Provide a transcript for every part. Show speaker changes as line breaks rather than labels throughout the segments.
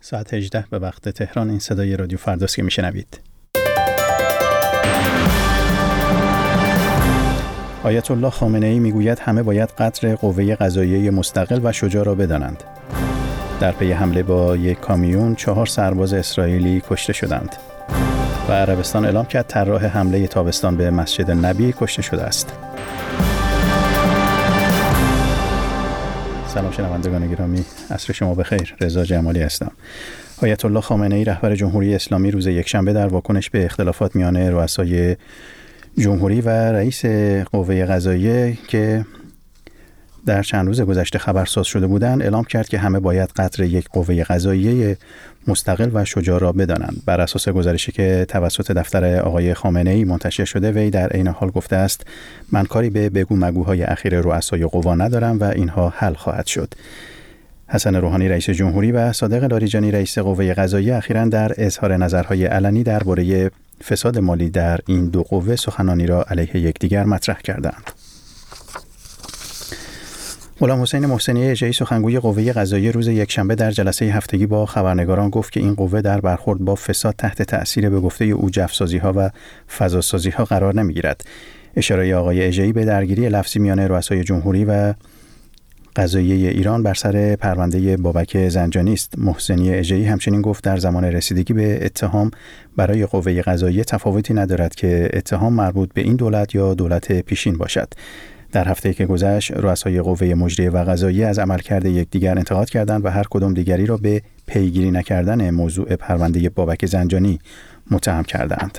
ساعت 18 به وقت تهران. این صدای رادیو فرداست که میشنوید. آیت الله خامنه‌ای میگوید همه باید قدر قوه قضاییه مستقل و شجاع را بدانند. در پی حمله با یک کامیون 4 سرباز اسرائیلی کشته شدند. و عربستان اعلام کرد طراح حمله تابستان به مسجد نبی کشته شده است. سلام شنوندگان گرامی، عصر شما بخیر. رضا جمالی هستم. آیت الله خامنه‌ای رهبر جمهوری اسلامی روز یکشنبه در واکنش به اختلافات میان رؤسای جمهوری و رئیس قوه قضاییه که در چند روز گذشته خبرساز شده بودند اعلام کرد که همه باید قدر یک قوه قضاییه مستقل و شجاع را بدانند. بر اساس گزارشی که توسط دفتر آقای خامنه‌ای منتشر شده، وی در عین حال گفته است من کاری به بگو مگوهای اخیر رؤسای قوا ندارم و اینها حل خواهد شد. حسن روحانی رئیس جمهوری و صادق لاریجانی رئیس قوه قضاییه اخیراً در اظهار نظرهای علنی درباره فساد مالی در این دو قوه سخنانی را علیه یکدیگر مطرح کردند. غلام حسین محسنی اژه‌ای سخنگوی قوه قضاییه روز یکشنبه در جلسه هفتگی با خبرنگاران گفت که این قوه در برخورد با فساد تحت تأثیر به گفته او جفسازی‌ها و فضاسازی‌ها قرار نمی‌گیرد. اشاره آقای اژه‌ای به درگیری لفظی میان رؤسای جمهوری و قضاییه ایران بر سر پرونده بابک زنجانی است. محسنی اژه‌ای همچنین گفت در زمان رسیدگی به اتهام برای قوه قضاییه تفاوتی ندارد که اتهام مربوط به این دولت یا دولت پیشین باشد. در هفته‌ای که گذشت، رؤسای قوه مجریه و قضاییه از عملکرد یکدیگر انتقاد کردند و هر کدام دیگری را به پیگیری نکردن موضوع پرونده بابک زنجانی متهم کردند.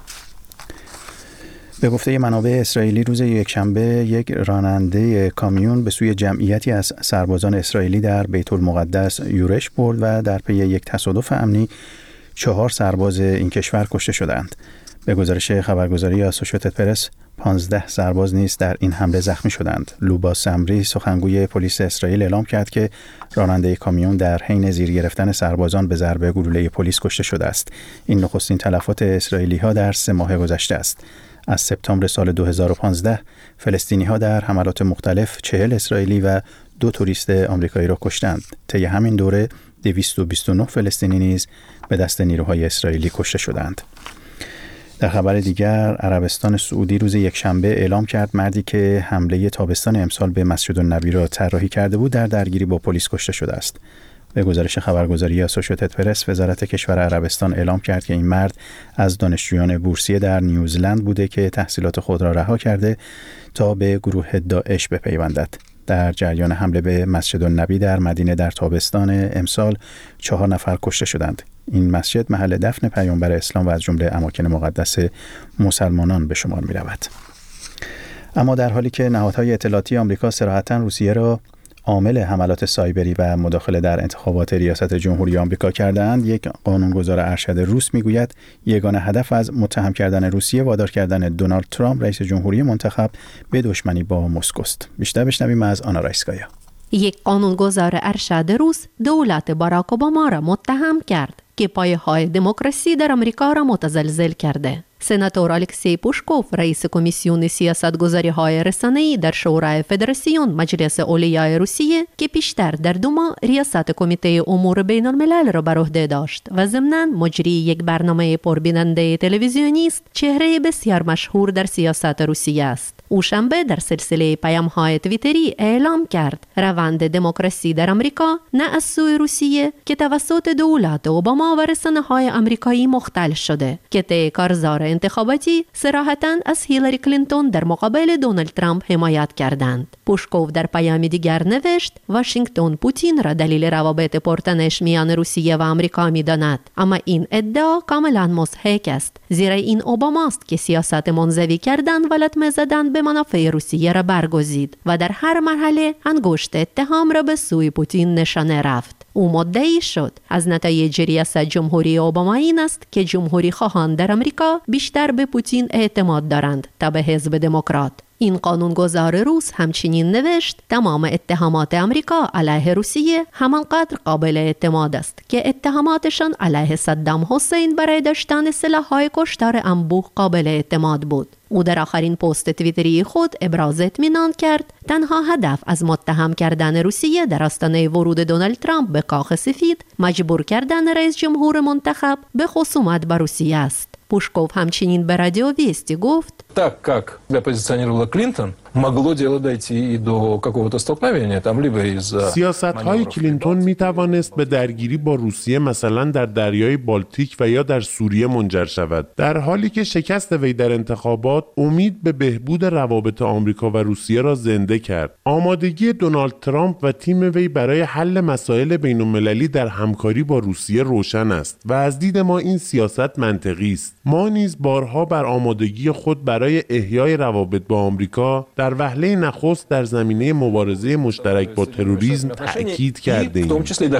به گفته منابع اسرائیلی روز یکشنبه یک راننده کامیون به سوی جمعیتی از سربازان اسرائیلی در بیت المقدس یورش برد و در پی یک تصادف امنی 4 سرباز این کشور کشته شدند. به گزارش خبرگزاری آسوشییتد پرس 15 سرباز نیز در این حمله زخمی شدند. لوبا سمری سخنگوی پلیس اسرائیل اعلام کرد که راننده کامیون در حین زیر گرفتن سربازان به ضربه گلوله پلیس کشته شده است. این نخستین تلفات اسرائیلی‌ها در 3 ماه گذشته است. از سپتامبر سال 2015 فلسطینی‌ها در حملات مختلف 40 اسرائیلی و 2 توریست آمریکایی را کشتند. طی همین دوره 229 فلسطینی نیز به دست نیروهای اسرائیلی کشته شدند. در خبر دیگر، عربستان سعودی روز یکشنبه اعلام کرد مردی که حمله تابستان امسال به مسجد النبی را طراحی کرده بود در درگیری با پلیس کشته شده است. به گزارش خبرگزاری آسوشییتد پرس، وزارت کشور عربستان اعلام کرد که این مرد از دانشجویان بورسیه در نیوزلند بوده که تحصیلات خود را رها کرده تا به گروه داعش بپیوندد. در جریان حمله به مسجد النبی در مدینه در تابستان امسال 4 نفر کشته شدند. این مسجد محل دفن پیامبر اسلام و از جمله اماکن مقدس مسلمانان به شمار می رود. اما در حالی که نهادهای اطلاعاتی آمریکا صراحتاً روسیه را عامل حملات سایبری و مداخله در انتخابات ریاست جمهوری آمریکا کردند، یک قانونگذار ارشد روس میگوید یگانه هدف از متهم کردن روسیه وادار کردن دونالد ترامپ رئیس جمهوری منتخب به دشمنی با مسکو است. بیشتر بشنویم از آنا رایسکایا.
یک قانونگذار ارشد روس دولت باراک اوباما را متهم کرد که پایه‌های دموکراسی در آمریکا را متزلزل کرده. سناتور الکسی پوشکوف رئیس کمیسیون سیاستگذاری‌های رسانه‌ای در شورای فدراسیون مجلس اولیای روسیه که پیشتر در دوما ریاست کمیته امور بین الملل را بر عهده داشت و ضمناً مجری یک برنامه پربیننده تلویزیونی است، چهره بسیار مشهور در سیاست روسیه است. او شنبه در سلسله پیام‌های توییتری اعلام کرد روند دموکراسی در آمریکا نه از سوی روسیه که توسط دولت اوباما و رسانه‌های آمریکایی مختل شده که طی کارزار انتخاباتی صراحتاً از هیلاری کلینتون در مقابل دونالد ترامپ حمایت کردند. پوشکوف در پیام دیگر نوشت واشنگتن پوتین را دلیل روابط پرتنش میان روسیه و آمریکا می‌داند، اما این ادعا کاملاً مضحک است، زیرا این اوباماست که سیاست منزوی کردن و لطمه زدن به منافع روسیه را برگزید و در هر مرحله انگشت اتهام را به سوی پوتین نشانه رفت. او مدعی شد از نتایج ریاست جمهوری اوباما این است که جمهوری خواهان در آمریکا بیشتر به پوتین اعتماد دارند تا به حزب دموکرات. این قانونگذار روس همچنین نوشت تمام اتهامات امریکا علیه روسیه همانقدر قابل اعتماد است که اتهاماتشان علیه صدام حسین برای داشتن سلاح‌های کشتار انبوه قابل اعتماد بود. او در آخرین پست توییتری خود ابراز اطمینان کرد تنها هدف از متهم کردن روسیه در آستانه ورود دونالد ترامپ به کاخ سفید مجبور کردن رئیس جمهور منتخب به خصومت با روسیه است. پوشکوف همچنین به رادیو ویستی گفت
Так как себя позиционировала Клинтон, могло дело дойти и до какого-то столкновения, там либо из-за
سیاست‌های کلینتون می‌توانست به درگیری با روسیه مثلا در دریای بالتیک و یا در سوریه منجر شود. در حالی که شکست وی در انتخابات امید به بهبود روابط آمریکا و روسیه را زنده کرد. آمادگی دونالد ترامپ و تیم وی برای حل مسائل بین‌المللی در همکاری با روسیه روشن است و از دید ما این سیاست منطقی است. ما نیز بارها بر آمادگی خود برای احیای روابط با آمریکا در وهله نخست در زمینه مبارزه مشترک با تروریسم تأکید کردیم.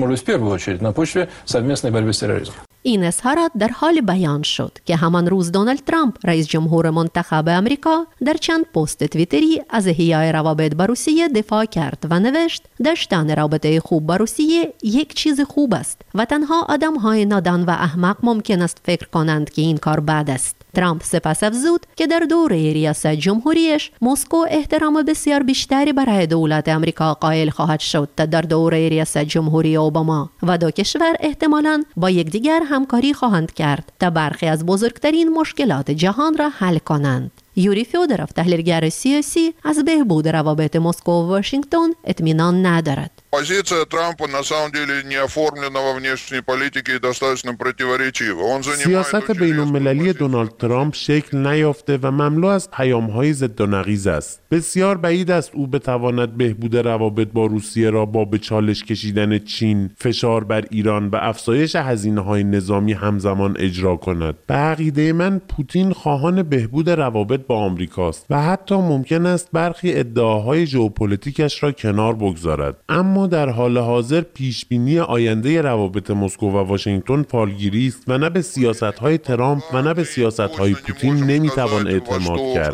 این اظهارات در حال بیان شد که همان روز دونالد ترامپ رئیس جمهور منتخب امریکا در چند پست توییتری از احیای روابط با روسیه دفاع کرد و نوشت داشتن رابطه خوب با روسیه یک چیز خوب است و تنها آدم‌های نادان و احمق ممکن است فکر کنند که این کار بد است. ترامپ سپس افزود که در دوره ریاست جمهوریش مسکو احترام بسیار بیشتری برای دولت امریکا قائل خواهد شد تا در دوره ریاست جمهوری اوباما و دو کشور احتمالاً با یکدیگر همکاری خواهند کرد تا برخی از بزرگترین مشکلات جهان را حل کنند. یوری فیودروف تحلیلگر سیاسی از بهبود روابط مسکو و واشنگتن اطمینان ندارد.
Позиция Трампа на самом деле не оформлена во внешней политике и достаточно противоречива. Он занимает
سیاست بین‌المللی دونالد ترامپ شکل نیافته و مملو از پیام‌های ضد و نقیض است. بسیار بعید است او بتواند بهبود روابط با روسیه را با به چالش کشیدن چین، فشار بر ایران و افزایش هزینه‌های نظامی همزمان اجرا کند. به عقیده من پوتین خواهان بهبود روابط با آمریکاست و حتی ممکن است برخی ادعاهای ژئوپلیتیکش را کنار بگذارد. اما در حال حاضر پیشبینی آینده روابط مسکو و واشنگتن فالگیری است و نه به سیاست‌های ترامپ و نه به سیاست‌های پوتین نمی‌توان اعتماد کرد.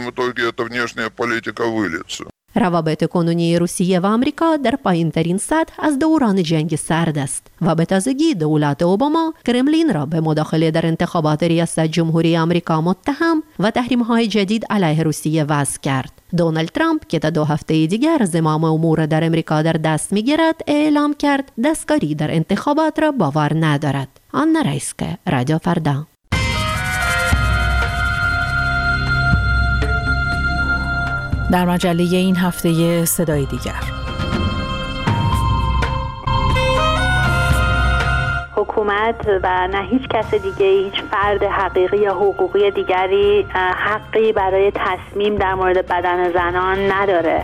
روابط کنونی روسیه و آمریکا در پایین‌ترین سطح از دوران جنگ سرد است و به تازگی دولت اوباما کرملین را به مداخله در انتخابات ریاست جمهوری آمریکا متهم و تحریم‌های جدید علیه روسیه وضع کرد. دونالد ترامپ که تا 2 هفته دیگر زمام امور در امریکا در دست می‌گیرد اعلام کرد دستکاری در انتخابات را باور ندارد. آنا رایسکه، رادیو فردا.
در مجله این هفته صدای دیگر.
حکومت و نه هیچ کس دیگه، هیچ فرد حقیقی یا حقوقی دیگری حقی برای تصمیم در مورد بدن زنان نداره.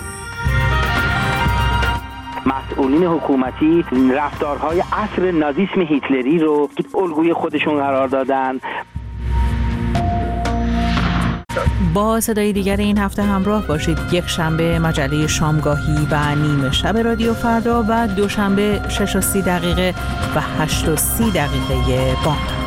مسئولین حکومتی رفتارهای عصر نازیسم هیتلری رو الگوی خودشون قرار دادن.
با صدای دیگر این هفته همراه باشید. یک شنبه مجله شامگاهی و نیمه شب رادیو فردا و دوشنبه 6:30 و 8:30 بامداد.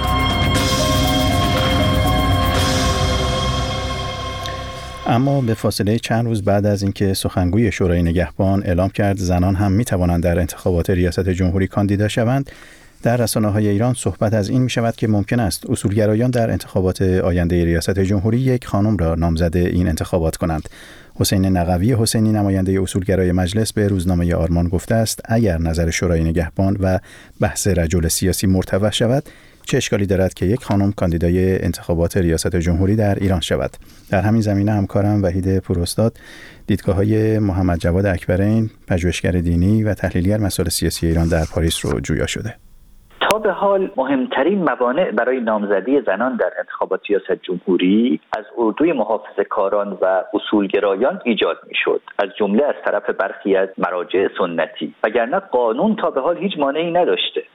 اما به فاصله چند روز بعد از اینکه سخنگوی شورای نگهبان اعلام کرد زنان هم می‌توانند در انتخابات ریاست جمهوری کاندیدا شوند، در رسانه‌های ایران صحبت از این می‌شود که ممکن است اصولگرایان در انتخابات آینده ریاست جمهوری یک خانم را نامزد این انتخابات کنند. حسین نقوی حسینی نماینده اصولگرای مجلس به روزنامه آرمان گفته است اگر نظر شورای نگهبان و بحث رجل سیاسی مرتفع شود چه اشکالی دارد که یک خانم کاندیدای انتخابات ریاست جمهوری در ایران شود. در همین زمینه همکارم وحید پوراستاد دیدگاه‌های محمد جواد اکبرین، پژوهشگر دینی و تحلیلگر مسائل سیاسی ایران در پاریس رو جویا شده.
تا به حال مهمترین موانع برای نامزدی زنان در انتخابات ریاست جمهوری از اردوی محافظه‌کاران و اصولگرایان ایجاد می‌شد، از جمله از طرف برخی از مراجع سنتی، وگرنه قانون تا به حال هیچ مانعی نداشته.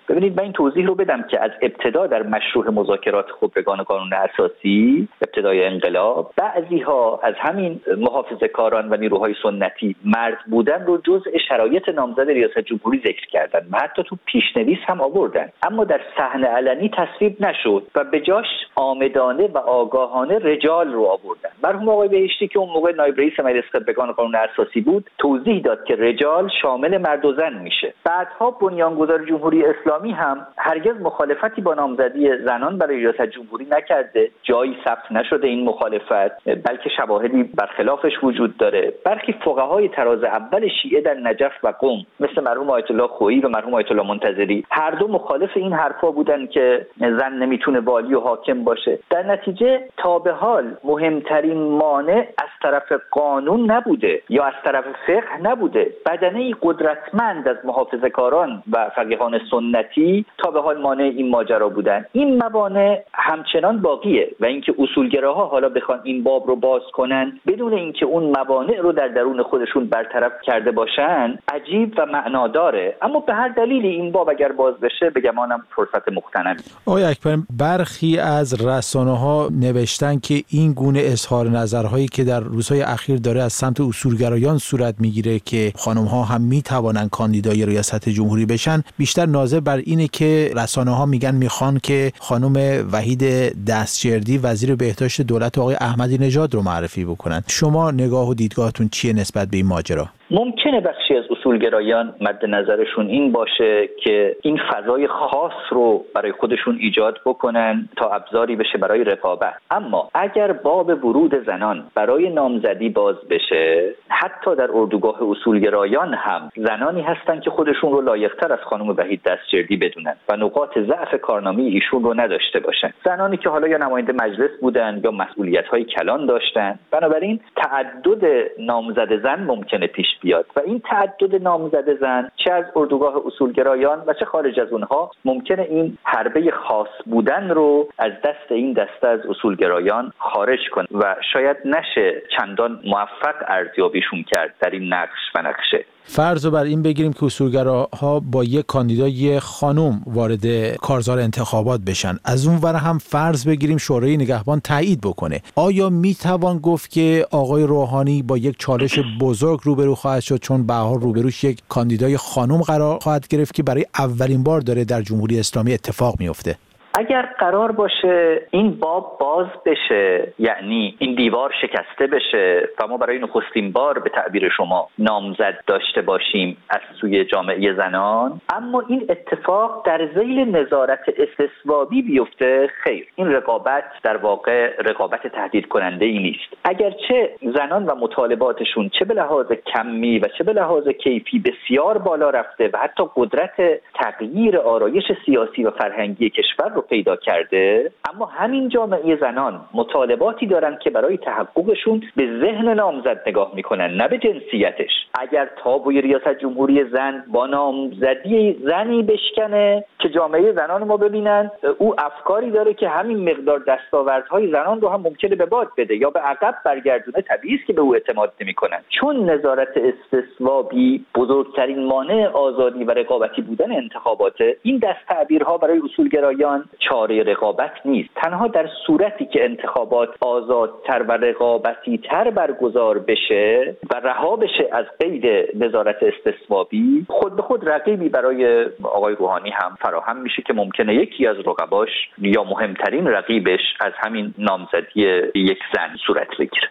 ببینید من این توضیح رو بدم که از ابتدا در مشروع مذاکرات خبرگان قانون اساسی، ابتدای انقلاب، بعضی‌ها از همین محافظه‌کاران و نیروهای سنتی مرد بودن رو جزء شرایط نامزد ریاست جمهوری ذکر کردن و حتی تو پیشنویس هم آوردن، اما در صحنه علنی تصویب نشد و به جاش عامدانه و آگاهانه رجال رو آوردن. مرحوم آقای بهشتی که اون موقع نایب رئیس مجلس خبرگان قانون اساسی بود توضیح داد که رجال شامل مرد و زن میشه. بعدها بنیانگذار جمهوری اسلامی هم هرگز مخالفتی با نامزدی زنان برای ریاست جمهوری نکرده، جایی ثبت نشده این مخالفت، بلکه شواهدی برخلافش وجود داره. برخی فقهای تراز اول شیعه در نجف و قم مثل مرحوم آیت الله خویی و مرحوم آیت الله منتظری هر دو مخالف این حرفا بودن که زن نمیتونه والی و حاکم باشه. در نتیجه تا به حال مهمترین مانع از طرف قانون نبوده یا از طرف فقه نبوده، بدنه قدرتمند از محافظه‌کاران و فقیهان سنتی تا به حال مانع این ماجرا بودن. این موانع همچنان باقیه و اینکه اصولگراها حالا بخوان این باب رو باز کنن بدون اینکه اون موانع رو در درون خودشون برطرف کرده باشن عجیب و معناداره. اما به هر دلیلی این باب اگر باز بشه به گمانم فرصت مغتنمی.
آقای اکبر، برخی از رسانه‌ها نوشتن که این گونه اظهار نظرهایی که در روزهای اخیر داره از سمت اصولگرایان صورت میگیره که خانم‌ها هم میتوانن کاندیدای ریاست جمهوری بشن، بیشتر ناظر بر اینه که رسانه‌ها میگن میخوان که خانم وحید دستجردی وزیر بهداشت دولت آقای احمدی نژاد رو معرفی بکنن. شما نگاه و دیدگاهتون چیه نسبت به این ماجرا؟
ممکنه بخشی از اصولگرایان مد نظرشون این باشه که این فضای خاص رو برای خودشون ایجاد بکنن تا ابزاری بشه برای رقابت. اما اگر باب ورود زنان برای نامزدی باز بشه، حتی در اردوگاه اصولگرایان هم زنانی هستن که خودشون رو لایق‌تر از خانم وحید دستجردی بدونن و نقاط ضعف کارنامه ایشون رو نداشته باشن. زنانی که حالا یا نماینده مجلس بودن یا مسئولیت‌های کلان داشتن. بنابراین تعدد نامزد زن ممکنه پیش بیاد و این تعدد نامزد زن چه از اردوگاه اصولگرایان و چه خارج از اونها ممکنه این حربه خاص بودن رو از دست این دسته از اصولگرایان خارج کنه و شاید نشه چندان موفق ارزیابیشون کرد در این نقش و نقشه.
فرض رو بر این بگیریم که اصولگراها با یک کاندیدای خانم وارد کارزار انتخابات بشن، از اون ور هم فرض بگیریم شورای نگهبان تایید بکنه. آیا میتوان گفت که آقای روحانی با یک چالش بزرگ روبرو خواهد شد، چون به هر حال روبروش یک کاندیدای خانم قرار خواهد گرفت که برای اولین بار داره در جمهوری اسلامی اتفاق میفته؟
اگر قرار باشه این باب باز بشه، یعنی این دیوار شکسته بشه و ما برای نخستین بار به تعبیر شما نامزد داشته باشیم از سوی جامعه زنان، اما این اتفاق در ذیل نظارت استصوابی بیفته، خیر، این رقابت در واقع رقابت تهدید کننده ای نیست. اگرچه زنان و مطالباتشون چه به لحاظ کمی و چه به لحاظ کیفی بسیار بالا رفته و حتی قدرت تغییر آرایش سیاسی و فرهنگی کشور رو پیدا کرده، اما همین جامعه زنان مطالباتی دارن که برای تحققشون به ذهن نامزد نگاه میکنن، نه به جنسیتش. اگر تابوی ریاست جمهوری زن با نامزدی زنی بشکنه که جامعه زنان ما ببینن او افکاری داره که همین مقدار دستاوردهای زنان رو هم ممکنه به باد بده یا به عقب برگردونه، طبیعی است که به او اعتماد نمیکنن. چون نظارت استصوابی بزرگترین مانع آزادی و رقابتی بودن انتخابات، این دست تعبیرها برای اصولگرایان چاره رقابت نیست. تنها در صورتی که انتخابات آزادتر و رقابتی تر برگزار بشه و رها بشه از قید نظارت استصوابی، خود به خود رقیبی برای آقای روحانی هم فراهم میشه که ممکنه یکی از رقباش یا مهمترین رقیبش از همین نامزدی یک زن صورت بگیره.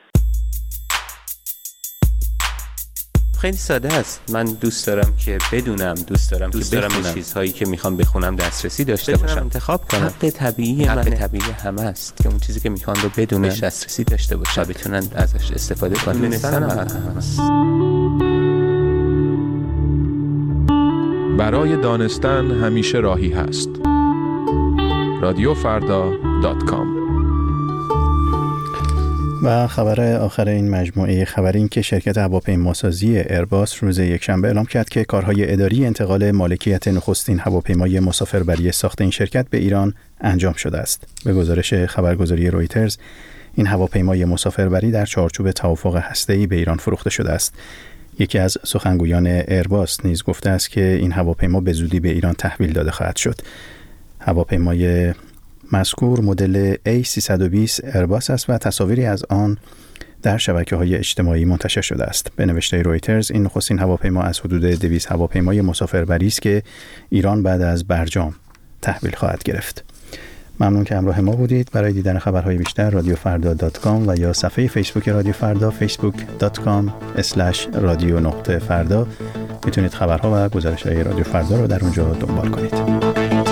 خیلی ساده است. من دوست دارم که بدونم، دوست دارم به چیزهایی که میخوام بخونم دسترسی داشته باشم، انتخاب کنم. حق طبیعی همه است که اون چیزی که میخوان رو بدونن، دسترسی داشته باشن و بتونن ازش استفاده کنن. دونستن هم هست.
برای دانستن همیشه راهی هست. رادیوفردا.com.
و خبر آخر این مجموعه خبری این که شرکت هواپیماسازی ایرباس روز یکشنبه اعلام کرد که کارهای اداری انتقال مالکیت نخستین هواپیمای مسافربری ساخت این شرکت به ایران انجام شده است. به گزارش خبرگزاری رویترز، این هواپیمای مسافربری در چارچوب توافق هسته‌ای به ایران فروخته شده است. یکی از سخنگویان ایرباس نیز گفته است که این هواپیما به زودی به ایران تحویل داده خواهد شد. هواپیمای مذکور مدل A320 ایرباس است و تصاویری از آن در شبکه‌های اجتماعی منتشر شده است. به نوشته رویترز این نخستین هواپیما از حدود 200 هواپیمای مسافربری است که ایران بعد از برجام تحویل خواهد گرفت. ممنون که همراه ما بودید. برای دیدن خبرهای بیشتر رادیوفردا.com و یا صفحه فیسبوک رادیو فردا facebook.com/radio_فردا میتونید خبرها و گزارش‌های رادیو فردا رو در اونجا دنبال کنید.